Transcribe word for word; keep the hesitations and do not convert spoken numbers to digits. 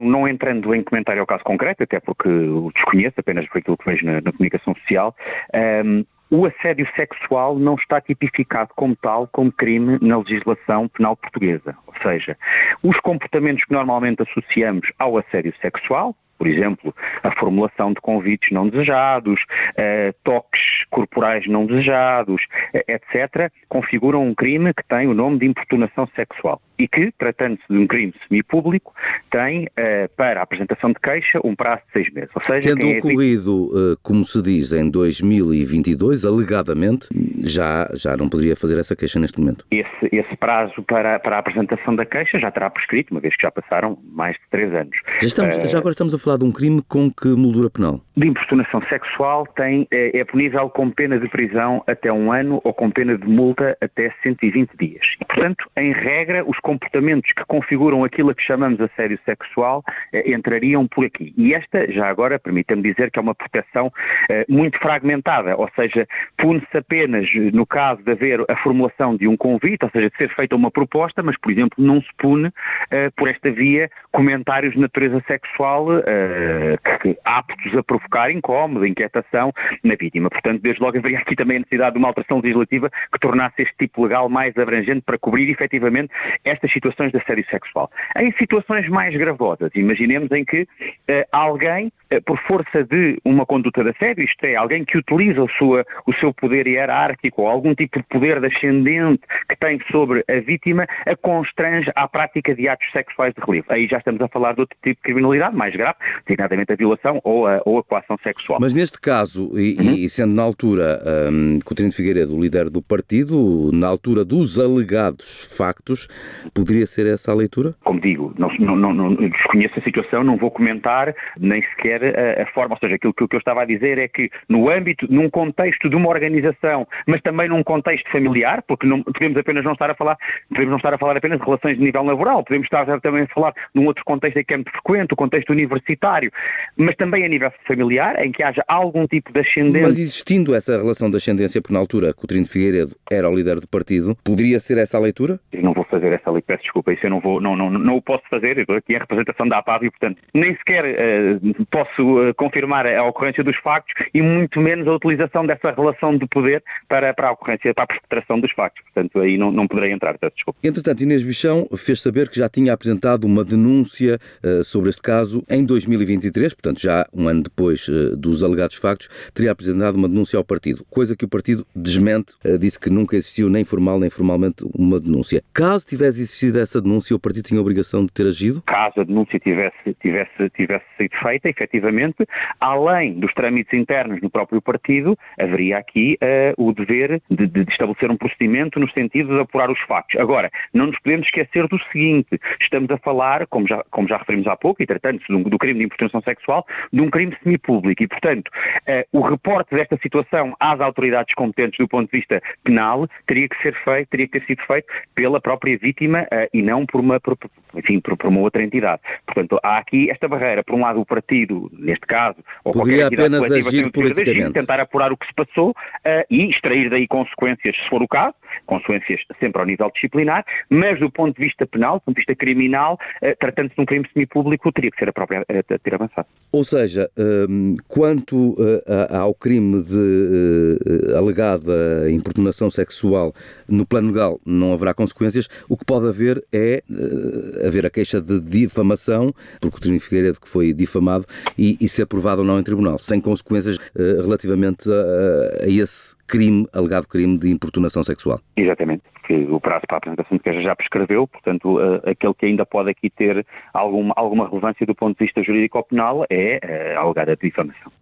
Não entrando em comentário ao caso concreto, até porque o desconheço, apenas por aquilo que vejo na, na comunicação social, um, o assédio sexual não está tipificado como tal, como crime na legislação penal portuguesa. Ou seja, os comportamentos que normalmente associamos ao assédio sexual, por exemplo, a formulação de convites não desejados, eh, toques corporais não desejados, eh, etcétera, configuram um crime que tem o nome de importunação sexual e que, tratando-se de um crime semipúblico, tem, eh, para a apresentação de queixa, um prazo de seis meses. Ou seja, Tendo quem é ocorrido, eh, como se diz, em dois mil e vinte e dois, alegadamente, já, já não poderia fazer essa queixa neste momento. Esse, esse prazo para, para a apresentação da queixa já terá prescrito, uma vez que já passaram mais de três anos. Já, estamos, Uh, já agora estamos a falar de um crime com que moldura penal? De importunação sexual tem, é, é punível com pena de prisão até um ano ou com pena de multa até cento e vinte dias. E, portanto, em regra, os comportamentos que configuram aquilo a que chamamos assédio sexual eh, entrariam por aqui. E esta, já agora, permita-me dizer que é uma proteção eh, muito fragmentada, ou seja, pune-se apenas no caso de haver a formulação de um convite, ou seja, de ser feita uma proposta, mas, por exemplo, não se pune eh, por esta via comentários de natureza sexual eh, que, aptos a provocar incómodo, inquietação na vítima. Portanto, desde logo haveria aqui também a necessidade de uma alteração legislativa que tornasse este tipo legal mais abrangente para cobrir efetivamente estas situações de assédio sexual. Em situações mais gravosas, imaginemos em que eh, alguém, eh, por força de uma conduta de assédio, isto é, alguém que utiliza a sua, o seu poder hierárquico ou algum tipo de poder ascendente que tem sobre a vítima, a constrange à prática de atos sexuais de relevo. Aí já estamos a falar de outro tipo de criminalidade mais grave, designadamente a violação ou a, ou a coação sexual. Mas neste caso, e, uhum. e sendo na altura um, Coutinho de Figueiredo o líder do partido, na altura dos alegados factos, poderia ser essa a leitura? Como digo, não, não, não, desconheço a situação, não vou comentar nem sequer a, a forma, ou seja, aquilo que, que eu estava a dizer é que no âmbito, num contexto de uma organização, mas também num contexto familiar, porque não, podemos apenas não estar a falar, podemos não estar a falar apenas de relações de nível laboral, podemos estar também a falar num outro contexto em que é muito frequente, o contexto universitário, mas também a nível familiar, em que haja algum tipo de ascendência. Mas existindo essa relação de ascendência, porque na altura Coutinho de Figueiredo era o líder do partido, poderia ser essa a leitura? Eu não vou fazer essa leitura, peço desculpa, isso eu não vou, não, não, não o posso fazer, eu estou aqui em representação da A P A V e, portanto, nem sequer uh, posso uh, confirmar a ocorrência dos factos e muito menos a utilização dessa relação de poder para, para a ocorrência, para a perpetração dos factos, portanto, aí não, não poderei entrar, peço desculpa. Entretanto, Inês Bichão fez saber que já tinha apresentado uma denúncia uh, sobre este caso em dois mil e vinte e três, portanto, já um ano depois uh, dos alegados factos, teria apresentado uma denúncia ao partido, coisa que o partido desmente, uh, disse que nunca existiu nem formal nem formalmente uma denúncia. Caso tivesse existido essa denúncia, o partido tinha a obrigação de ter agido? Caso a denúncia tivesse, tivesse, tivesse sido feita, efetivamente, além dos trâmites internos no próprio partido, haveria aqui uh, o dever de, de estabelecer um procedimento no sentido de apurar os factos. Agora, não nos podemos esquecer do seguinte, estamos a falar, como já, como já referimos há pouco, e tratando-se do, do crime de importunação sexual, de um crime semipúblico e, portanto, uh, o reporte desta situação às autoridades competentes do ponto de vista penal teria que ser feito, teria que ter sido feito pela própria vítima uh, e não por uma, por, enfim, por, por uma outra entidade. Portanto, há aqui esta barreira, por um lado o partido, neste caso, ou poderia qualquer entidade apenas agir politicamente. Agir, tentar apurar o que se passou uh, e extrair daí consequências, se for o caso, consequências sempre ao nível disciplinar, mas do ponto de vista penal, do ponto de vista criminal, uh, tratando-se de um crime semipúblico, teria que ser a própria a ter avançado. Ou seja, um, quanto uh, ao crime de uh, alegada importunação sexual no plano legal não haverá consequências, o que pode haver é uh, haver a queixa de difamação, por Coutinho de Figueiredo que foi difamado, e, e ser provado ou não em tribunal, sem consequências uh, relativamente a, a esse crime, alegado crime de importunação sexual. Exatamente, porque o prazo para a apresentação de queixa já prescreveu, portanto, uh, aquele que ainda pode aqui ter alguma, alguma relevância do ponto de vista jurídico ou penal é uh, a alegada difamação.